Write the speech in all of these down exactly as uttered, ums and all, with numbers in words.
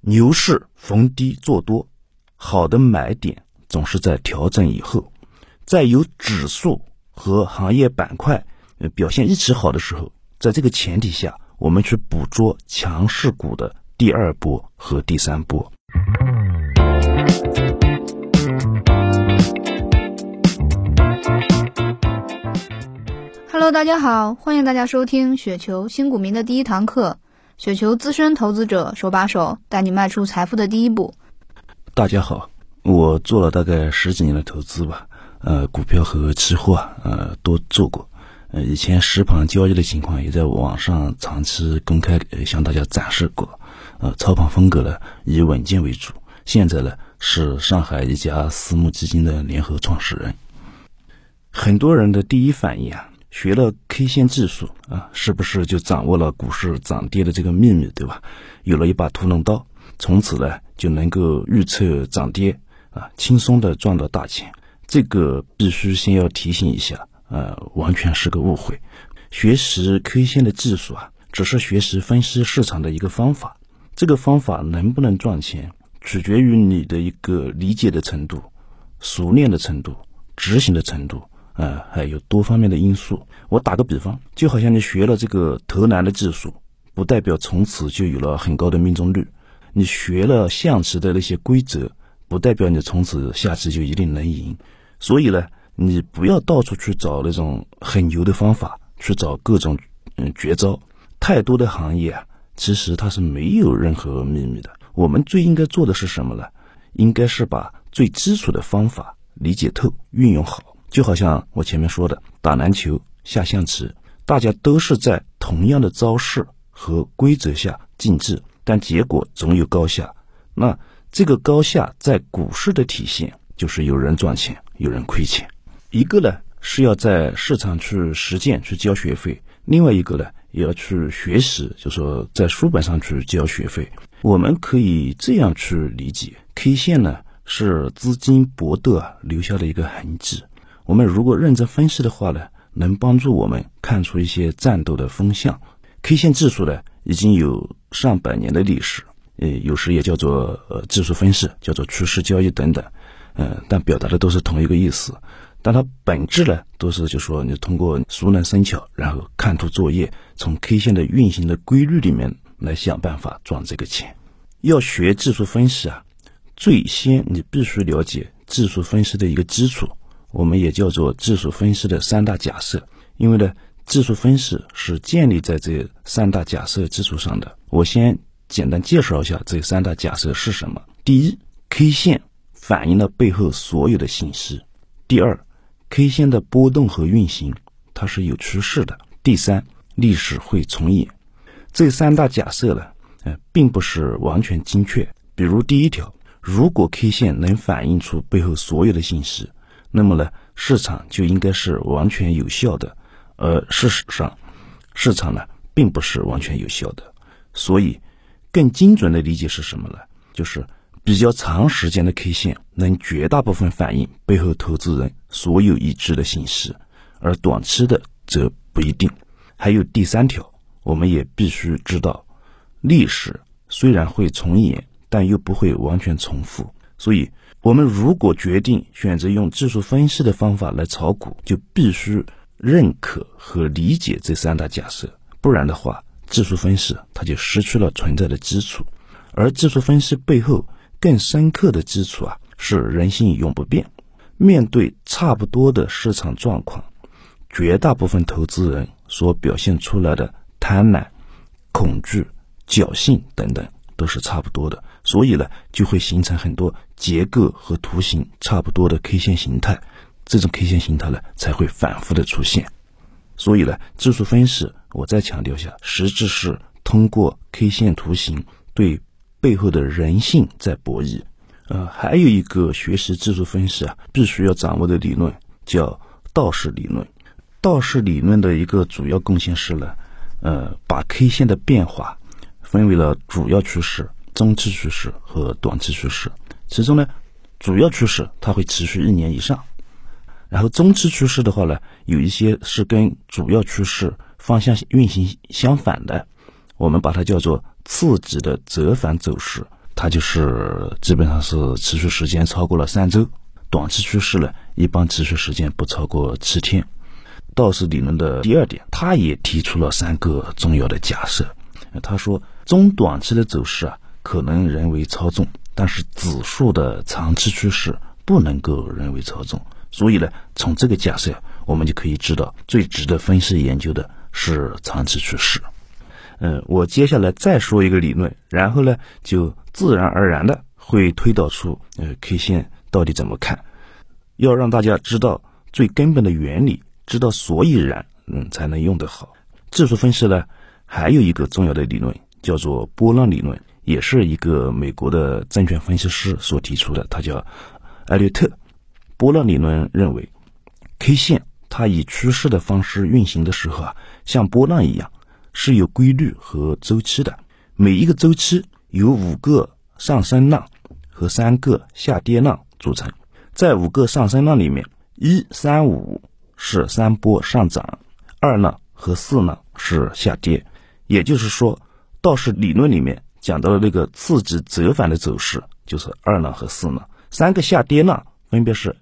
牛市逢低做多，好的买点总是在调整以后，在有指数和行业板块表现一起好的时候，在这个前提下，我们去捕捉强势股的第二波和第三波。 Hello， 大家好，欢迎大家收听雪球新股民的第一堂课。雪球资深投资者手把手带你迈出财富的第一步。 大家好，我做了大概十几年的投资吧，呃，股票和期货呃都做过，呃，以前实盘交易的情况也在网上长期公开、呃、向大家展示过，呃，操盘风格呢以稳健为主。现在呢是上海一家私募基金的联合创始人。很多人的第一反应啊，学了 K 线技术啊，是不是就掌握了股市涨跌的这个秘密，对吧？有了一把屠龙刀，从此呢就能够预测涨跌啊，轻松的赚到大钱。这个必须先要提醒一下，呃，完全是个误会。学习 K 线的技术啊，只是学习分析市场的一个方法。这个方法能不能赚钱，取决于你的一个理解的程度、熟练的程度、执行的程度。呃，还有多方面的因素。我打个比方，就好像你学了这个投篮的技术，不代表从此就有了很高的命中率；你学了象棋的那些规则，不代表你从此下棋就一定能赢。所以呢，你不要到处去找那种很牛的方法，去找各种嗯绝招。太多的行业啊，其实它是没有任何秘密的。我们最应该做的是什么呢？应该是把最基础的方法理解透，运用好。就好像我前面说的，打篮球、下象棋，大家都是在同样的招式和规则下竞技，但结果总有高下。那这个高下在股市的体现，就是有人赚钱，有人亏钱。一个呢是要在市场去实践，去交学费；另外一个呢也要去学习，就是说在书本上去交学费。我们可以这样去理解 ，K 线呢是资金搏斗啊留下的一个痕迹。我们如果认真分析的话呢，能帮助我们看出一些战斗的风向。K 线技术呢，已经有上百年的历史，呃，有时也叫做呃技术分析，叫做趋势交易等等，呃，但表达的都是同一个意思。但它本质呢，都是就说你通过熟能生巧，然后看图作业，从 K 线的运行的规律里面来想办法赚这个钱。要学技术分析啊，最先你必须了解技术分析的一个基础。我们也叫做技术分析的三大假设，因为呢，技术分析是建立在这三大假设基础上的。我先简单介绍一下这三大假设是什么。第一 ，K 线反映了背后所有的信息；第二 ，K 线的波动和运行它是有趋势的；第三，历史会重演。这三大假设呢，呃，并不是完全精确。比如第一条，如果 K 线能反映出背后所有的信息，那么呢，市场就应该是完全有效的，而事实上，市场呢并不是完全有效的。所以，更精准的理解是什么呢？就是比较长时间的 K 线能绝大部分反映背后投资人所有已知的信息，而短期的则不一定。还有第三条，我们也必须知道，历史虽然会重演，但又不会完全重复。所以我们如果决定选择用技术分析的方法来炒股，就必须认可和理解这三大假设，不然的话，技术分析它就失去了存在的基础。而技术分析背后更深刻的基础啊，是人性永不变。面对差不多的市场状况，绝大部分投资人所表现出来的贪婪、恐惧、侥幸等等都是差不多的，所以呢，就会形成很多结构和图形差不多的 K 线形态，这种 K 线形态呢才会反复的出现。所以呢，技术分析我再强调一下，实质是通过 K 线图形对背后的人性在博弈。呃，还有一个学习技术分析啊，必须要掌握的理论叫道氏理论。道氏理论的一个主要贡献是呢，呃，把 K 线的变化分为了主要趋势、中期趋势和短期趋势。其中呢，主要趋势它会持续一年以上，然后中期趋势的话呢，有一些是跟主要趋势方向运行相反的，我们把它叫做次级的折返走势。 它就是基本上是持续时间超过了三周，短期趋势呢一般持续时间不超过七天。道氏理论的第二点，他也提出了三个重要的假设。他说中短期的走势啊可能人为操纵，但是指数的长期趋势不能够人为操纵。所以呢，从这个假设我们就可以知道，最值得分析研究的是长期趋势。嗯，我接下来再说一个理论，然后呢就自然而然的会推导出呃 K 线到底怎么看。要让大家知道最根本的原理，知道所以然，嗯，才能用得好。技术分析呢还有一个重要的理论叫做波浪理论，也是一个美国的证券分析师所提出的，他叫艾略特。波浪理论认为 K 线它以趋势的方式运行的时候啊，像波浪一样是有规律和周期的。每一个周期由五个上升浪和三个下跌浪组成。在五个上升浪里面，一、三、五是三波上涨，二浪和四浪是下跌。也就是说，道氏理论里面讲到的那个次级折返的走势就是二浪和四浪，三个下跌浪分别是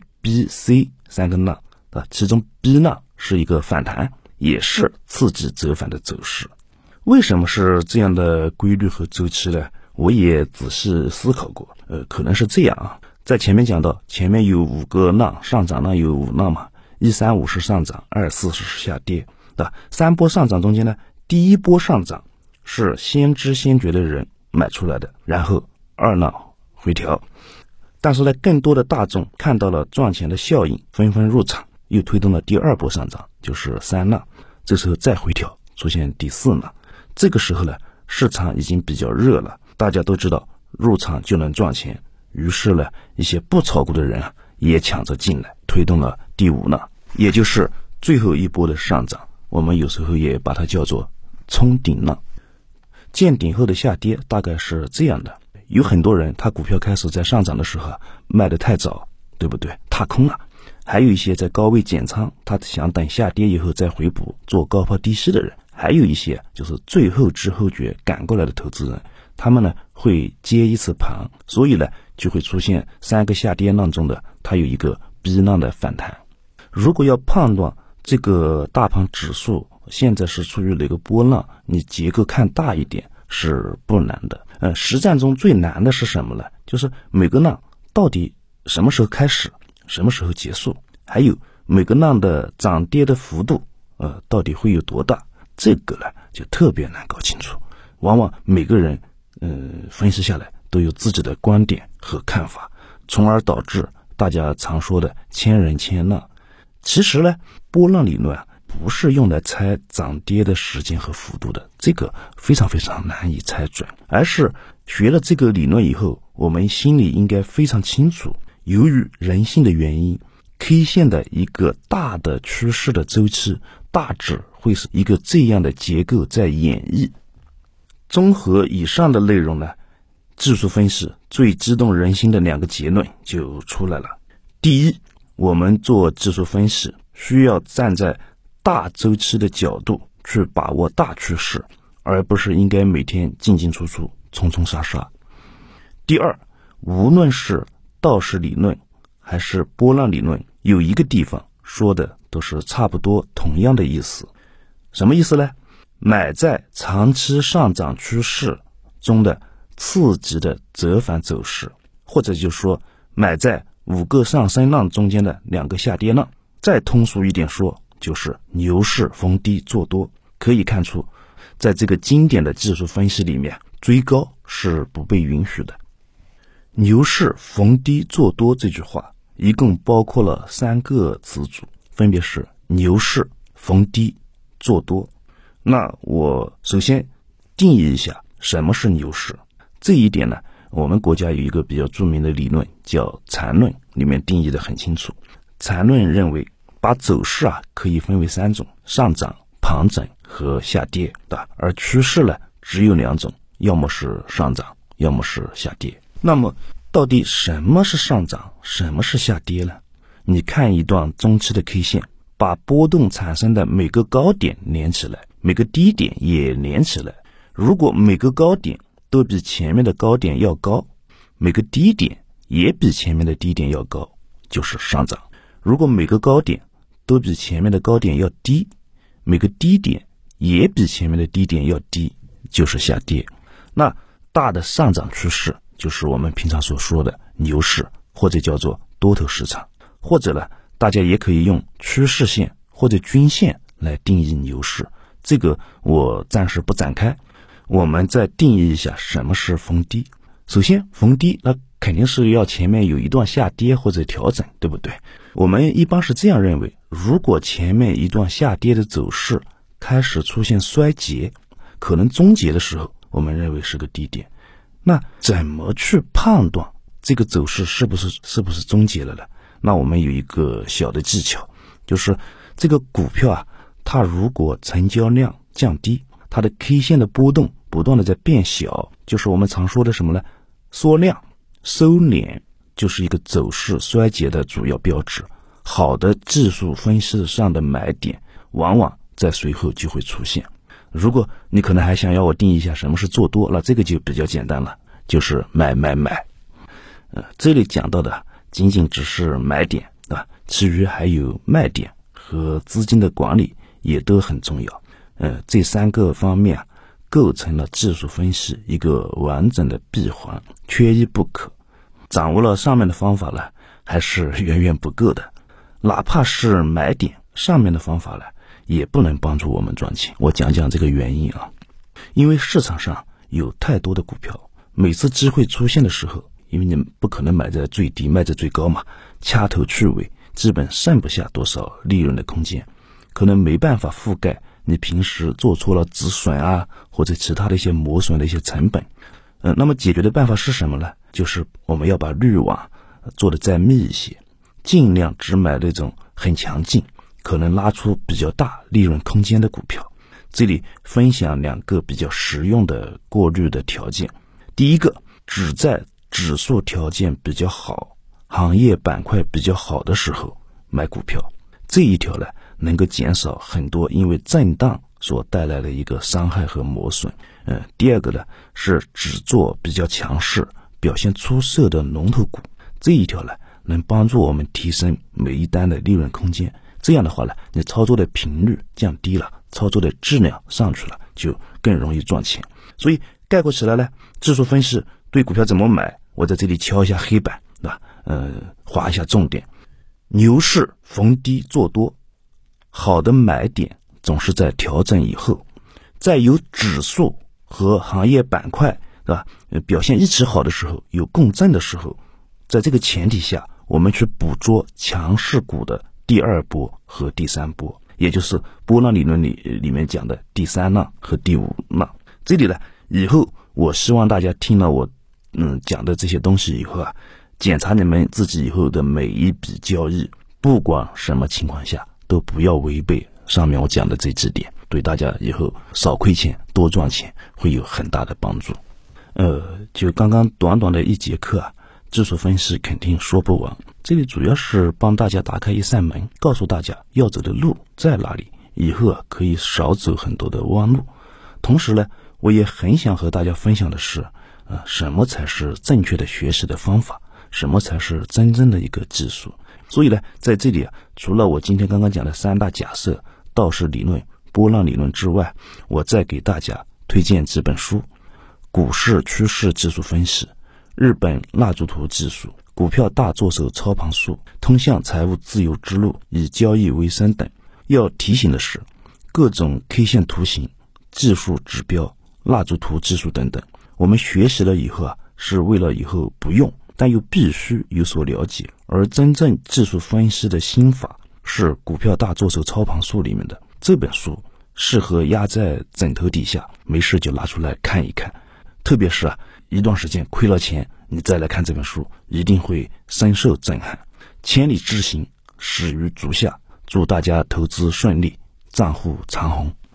A、B、C 三个浪，其中 B 浪是一个反弹，也是次级折返的走势。为什么是这样的规律和周期呢？我也仔细思考过，呃，可能是这样啊。在前面讲到，前面有五个浪，上涨浪有五浪嘛，一三五是上涨，二四是下跌，对吧？三波上涨中间呢，第一波上涨是先知先觉的人买出来的，然后二浪回调。但是呢，更多的大众看到了赚钱的效应，纷纷入场，又推动了第二波上涨，就是三浪。这时候再回调，出现第四浪。这个时候呢，市场已经比较热了，大家都知道入场就能赚钱，于是呢，一些不炒股的人啊也抢着进来，推动了第五浪，也就是最后一波的上涨。我们有时候也把它叫做冲顶浪。见顶后的下跌大概是这样的，有很多人他股票开始在上涨的时候卖得太早，对不对？踏空了。还有一些在高位减仓，他想等下跌以后再回补，做高抛低吸的人。还有一些就是最后知后觉赶过来的投资人，他们呢会接一次盘，所以呢就会出现三个下跌浪中的它有一个 B 浪的反弹。如果要判断这个大盘指数现在是处于哪个波浪，你结构看大一点是不难的。呃，实战中最难的是什么呢？就是每个浪到底什么时候开始，什么时候结束，还有每个浪的涨跌的幅度，呃，到底会有多大？这个呢就特别难搞清楚。往往每个人，呃，分析下来都有自己的观点和看法，从而导致大家常说的千人千浪。其实呢，波浪理论啊，不是用来猜涨跌的时间和幅度的，这个非常非常难以猜准，而是学了这个理论以后，我们心里应该非常清楚，由于人性的原因， K 线的一个大的趋势的周期大致会是一个这样的结构在演绎。综合以上的内容呢，技术分析最激动人心的两个结论就出来了。第一，我们做技术分析需要站在大周期的角度去把握大趋势，而不是应该每天进进出出冲冲杀杀。第二，无论是道氏理论还是波浪理论，有一个地方说的都是差不多同样的意思。什么意思呢？买在长期上涨趋势中的次级的折返走势，或者就说买在五个上升浪中间的两个下跌浪。再通俗一点说，就是牛市逢低做多。可以看出，在这个经典的技术分析里面，追高是不被允许的。牛市逢低做多这句话一共包括了三个词组，分别是牛市、逢低、做多。那我首先定义一下什么是牛市。这一点呢，我们国家有一个比较著名的理论叫缠论，里面定义的很清楚。缠论认为把走势啊可以分为三种：上涨、盘整和下跌的，而趋势呢只有两种，要么是上涨，要么是下跌。那么到底什么是上涨，什么是下跌呢？你看一段中期的 K 线，把波动产生的每个高点连起来，每个低点也连起来。如果每个高点都比前面的高点要高，每个低点也比前面的低点要高，就是上涨。如果每个高点都比前面的高点要低，每个低点也比前面的低点要低，就是下跌。那大的上涨趋势就是我们平常所说的牛市，或者叫做多头市场，或者呢，大家也可以用趋势线或者均线来定义牛市，这个我暂时不展开。我们再定义一下什么是逢低。首先，逢低那肯定是要前面有一段下跌或者调整，对不对？我们一般是这样认为，如果前面一段下跌的走势开始出现衰竭，可能终结的时候，我们认为是个低点。那怎么去判断这个走势是不是是不是终结了呢？那我们有一个小的技巧，就是这个股票啊，它如果成交量降低，它的 K 线的波动不断的在变小，就是我们常说的什么呢？缩量、收敛，就是一个走势衰竭的主要标志。好的技术分析上的买点，往往在随后就会出现。如果你可能还想要我定义一下什么是做多，那这个就比较简单了，就是买买买。呃，这里讲到的仅仅只是买点，对吧？其余还有卖点和资金的管理也都很重要。呃，这三个方面啊，构成了技术分析一个完整的闭环，缺一不可。掌握了上面的方法呢，还是远远不够的。哪怕是买点，上面的方法呢，也不能帮助我们赚钱。我讲讲这个原因啊。因为市场上有太多的股票，每次机会出现的时候，因为你不可能买在最低卖在最高嘛，掐头去尾，基本剩不下多少利润的空间，可能没办法覆盖你平时做错了止损啊，或者其他的一些磨损的一些成本。呃，那么解决的办法是什么呢？就是我们要把滤网做得再密一些，尽量只买那种很强劲，可能拉出比较大利润空间的股票。这里分享两个比较实用的过滤的条件。第一个，只在指数条件比较好、行业板块比较好的时候买股票，这一条呢，能够减少很多因为震荡所带来的一个伤害和磨损。呃，第二个呢，是只做比较强势、表现出色的龙头股，这一条呢，能帮助我们提升每一单的利润空间。这样的话呢，你操作的频率降低了，操作的质量上去了，就更容易赚钱。所以概括起来呢，技术分析对股票怎么买，我在这里敲一下黑板，对吧？呃，划一下重点。牛市逢低做多，好的买点总是在调整以后，在有指数和行业板块，对吧？呃，表现一起好的时候，有共振的时候，在这个前提下，我们去捕捉强势股的第二波和第三波，也就是波浪理论里里面讲的第三浪和第五浪。这里呢，以后我希望大家听了我嗯讲的这些东西以后啊，检查你们自己以后的每一笔交易，不管什么情况下，都不要违背上面我讲的这几点，对大家以后少亏钱多赚钱会有很大的帮助。呃，就刚刚短短的一节课啊，技术分析肯定说不完，这里主要是帮大家打开一扇门，告诉大家要走的路在哪里，以后啊可以少走很多的弯路。同时呢，我也很想和大家分享的是，呃，什么才是正确的学习的方法，什么才是真正的一个技术。所以呢，在这里啊，除了我今天刚刚讲的三大假设、道氏理论、波浪理论之外，我再给大家推荐几本书：股市趋势技术分析、日本蜡烛图技术、股票大作手操盘术、通向财务自由之路、以交易为生等。要提醒的是，各种 K 线图形、技术指标、蜡烛图技术等等，我们学习了以后啊，是为了以后不用，但又必须有所了解。而真正技术分析的心法是股票大作手操盘术里面的，这本书适合压在枕头底下，没事就拿出来看一看。特别是啊，一段时间亏了钱，你再来看这本书，一定会深受震撼。千里之行，始于足下。祝大家投资顺利，账户长红。